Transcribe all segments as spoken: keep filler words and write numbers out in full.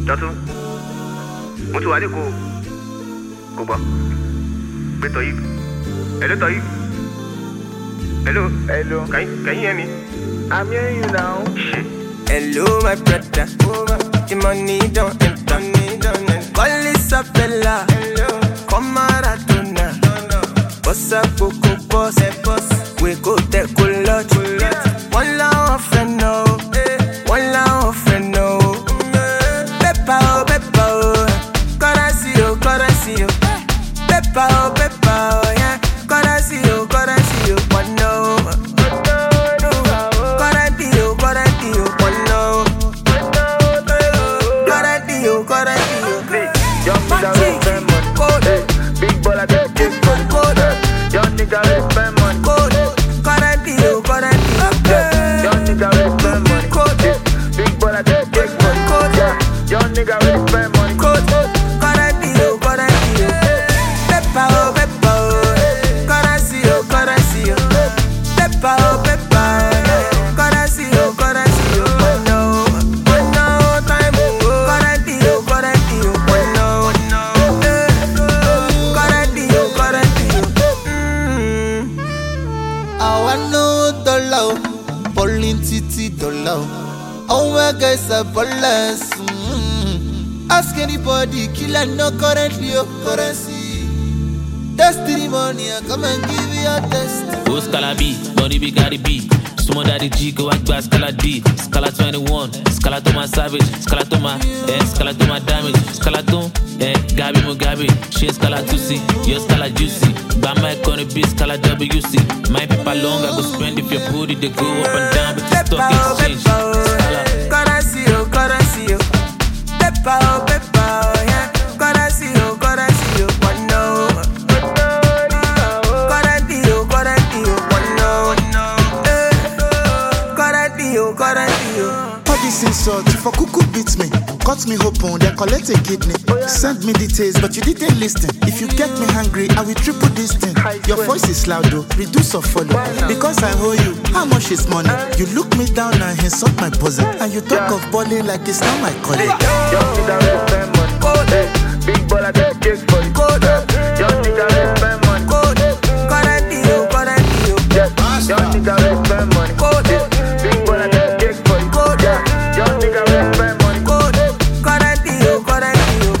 Dọ́tún, mo ti wà ní Èkó. Kò gbọ́. Pé Toyib. Hello Toyib. Hello. Hello. Can you, can you hear me? I'm hearing you now. Shit. Hello, my brother. The money don't enter. Call this a fella. Come Maradona. Boss up, Coco boss. We go take a lot. One love friend no. One love friend no. Peppa oh, Peppa oh. Currency oh, currency oh. Peppa oh, Peppa oh, yeah. Currency oh, currency oh. One no. Big ball, I get kick for the code. Young nigga, we spend money. Code, current deal, current deal. Young nigga, we spend money. Code, big ball, I get kick for the code. Young nigga, we spend money. Code, current deal, current deal. Peppa oh, Peppa oh. Currency oh, currency oh. Peppa oh, Peppa oh. Currency oh, currency oh. One no, one no time. Current deal, current deal. One no, one no. I know dollar, Pauline Titi dollar. Oh my guys are ballers. Mm. Ask anybody, killer no currently your currency. Destiny money, I come and give you a test. Go Scala B, Donny B, Gary B. Sumo Daddy G, go back by Scala D. Scala twenty-one, Scala to my savage, Scala to my, eh, Scala to my damage, Scala to, eh, Gabi Mugabe, she Scala two C, your Scala juicy. Bama gonna be Scala W C. My people long, I go spend if your booty, they go up and down, but the stock exchange. Currency oh, currency oh. Peppa oh, Peppa oh, yeah. Currency oh, currency oh. One no. Currency oh, currency oh. One no. Currency oh, currency oh. All this insult, if a cuckoo beats me, cut me open, then collect a kidney. Send me details, but you didn't listen. If you get me hungry, I will triple this thing. Your voice is loud though, reduce or follow. Because I owe you, how much is money? You look me down and insult my bosom. And you talk of balling like it's not my calling. Young nigga, we spend money. Code, big ball, I get kick for the code. Young nigga, we spend money. Code, currency oh, currency oh. Young nigga, we spend money. Code, big ball, I get kick for the code. Young nigga, we spend money. Code, currency oh, currency oh.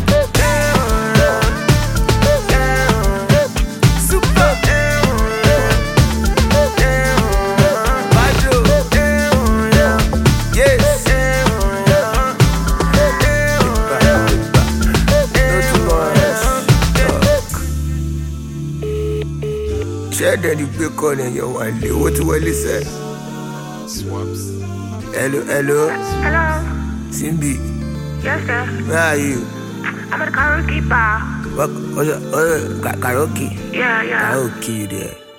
Super. Badro. Yes. Share that you pick on in your wallet. What you will say? Swaps. Hello, hello. Hello. Simbi. Yes, sir. Where are you? I'm at a karaoke bar. What? Oh, oh, karaoke. Yeah, yeah. Karaoke there.